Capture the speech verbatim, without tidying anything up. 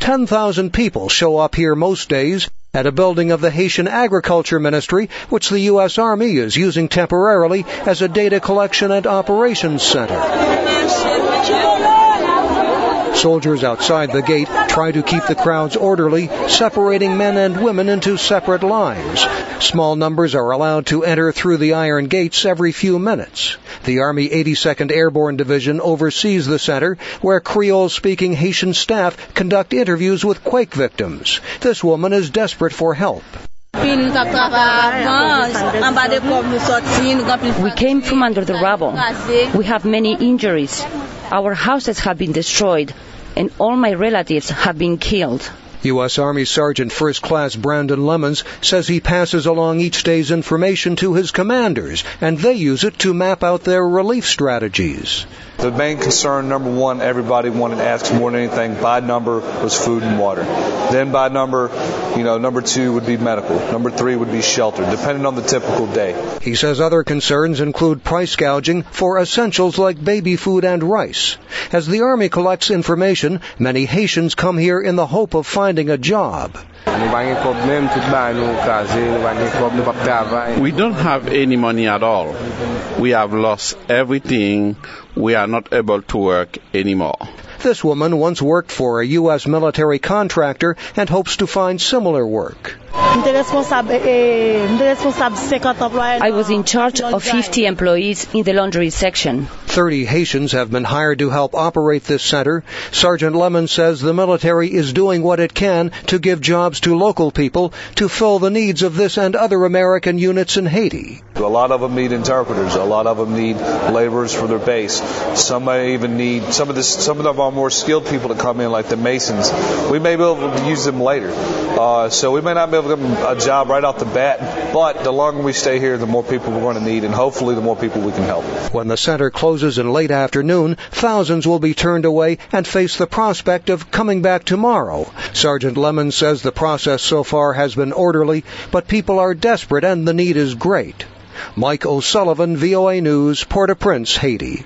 ten thousand people show up here most days at a building of the Haitian Agriculture Ministry, which the U S Army is using temporarily as a data collection and operations center. Soldiers outside the gate try to keep the crowds orderly, separating men and women into separate lines. Small numbers are allowed to enter through the iron gates every few minutes. The Army eighty-second Airborne Division oversees the center, where Creole-speaking Haitian staff conduct interviews with quake victims. This woman is desperate for help. We came from under the rubble. We have many injuries. Our houses have been destroyed, and all my relatives have been killed. U S Army Sergeant First Class Brandon Lemons says he passes along each day's information to his commanders, and they use it to map out their relief strategies. The main concern, number one, everybody wanted to ask more than anything, by number, was food and water. Then by number, you know, number two would be medical. Number three would be shelter, depending on the typical day. He says other concerns include price gouging for essentials like baby food and rice. As the Army collects information, many Haitians come here in the hope of finding a job. We don't have any money at all. We have lost everything. We are not able to work anymore. This woman once worked for a U S military contractor and hopes to find similar work. I was in charge of fifty employees in the laundry section. Thirty Haitians have been hired to help operate this center. Sergeant Lemon says the military is doing what it can to give jobs to local people to fill the needs of this and other American units in Haiti. A lot of them need interpreters. A lot of them need laborers for their base. Some may even need some of this. Some of our more skilled people to come in, like the masons. We may be able to use them later. Uh, so we may not be able to give them a job right off the bat, but the longer we stay here, the more people we're going to need, and hopefully the more people we can help. When the center closes in late afternoon, thousands will be turned away and face the prospect of coming back tomorrow. Sergeant Lemon says the process so far has been orderly, but people are desperate and the need is great. Mike O'Sullivan, V O A News, Port-au-Prince, Haiti.